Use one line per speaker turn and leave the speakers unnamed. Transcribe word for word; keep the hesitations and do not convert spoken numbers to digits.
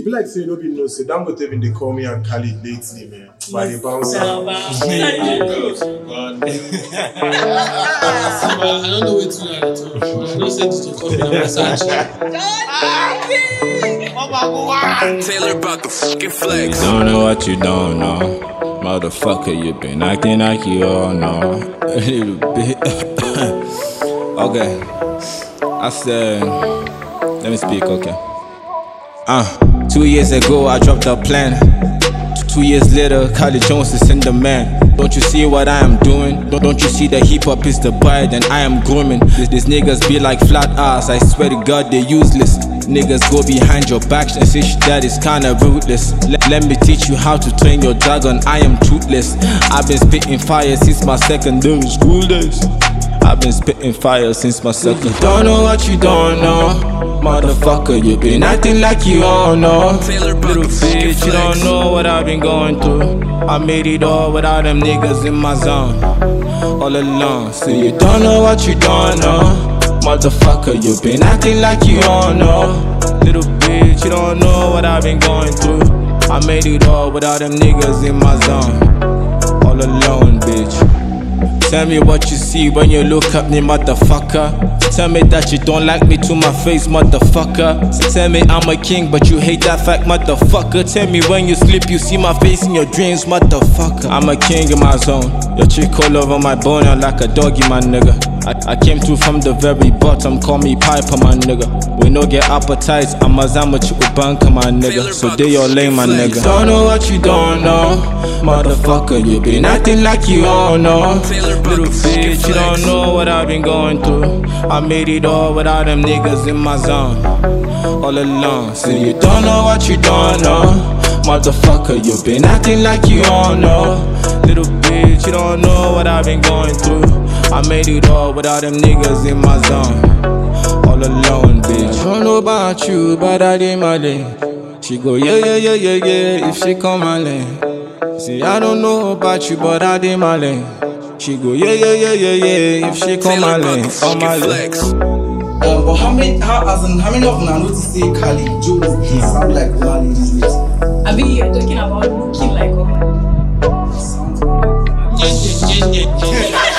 If you like say no be no, say Dangote been they call me and Khalid lately, man. By the bouncer.
I don't know what to do. I don't say this to call me a massage.
Taylor about the fucking flex.
You don't know what you don't know. Motherfucker, you been acting like you all know. A little bit. Okay. I said, let me speak, okay. Uh, two years ago I dropped a plan. Two years later, Carly Jones is in the man. Don't you see what I am doing? Don't, don't you see that hip hop is the bride and I am grooming? These, these niggas be like flat ass, I swear to God they useless. Niggas go behind your back and say shit that is kinda ruthless. Let, let me teach you how to train your dragon, I am toothless. I've been spitting fire since my secondary school days. I've been spitting fire since my second. You don't know what you don't know. Motherfucker, you been acting like you all know. Little bitch, you don't know what I've been going through. I made it all without them niggas in my zone. All alone, so you don't know what you don't know. Motherfucker, you been acting like you all know. Little bitch, you don't know what I've been going through. I made it all without them niggas in my zone. All alone, bitch. Tell me what you see when you look at me, motherfucker. Tell me that you don't like me to my face, motherfucker. Tell me I'm a king, but you hate that fact, motherfucker. Tell me when you sleep, you see my face in your dreams, motherfucker. I'm a king in my zone. Your chick all over my bone, I'm like a doggy, my nigga. I, I came through from the very bottom, call me Piper, my nigga. We no get appetites, I'm a zamachu banka, my nigga. So they all lame, my nigga. Don't know what you don't know. Motherfucker, you been acting like you all know. Little bitch, you don't know what I've been going through. I made it all without them niggas in my zone. All alone, so you don't know what you don't know. Motherfucker, you been acting like you all know. Little bitch, you don't know what I've been going through. I made it all without them niggas in my zone. All alone, bitch. I don't know about you, but I did my lane. She go, yeah, yeah, yeah, yeah, yeah, if she come my lane. See, I don't know about you, but I did my lane. She go, yeah, yeah, yeah, yeah, yeah, if she come my lane, on my lane.
Um, but how many, how, as in, how many of them I noticed say Khalid Jones, he sound like Omar these days?
I mean, you're talking about looking like Omar.
Sounds
Yeah, yeah, yeah, yeah.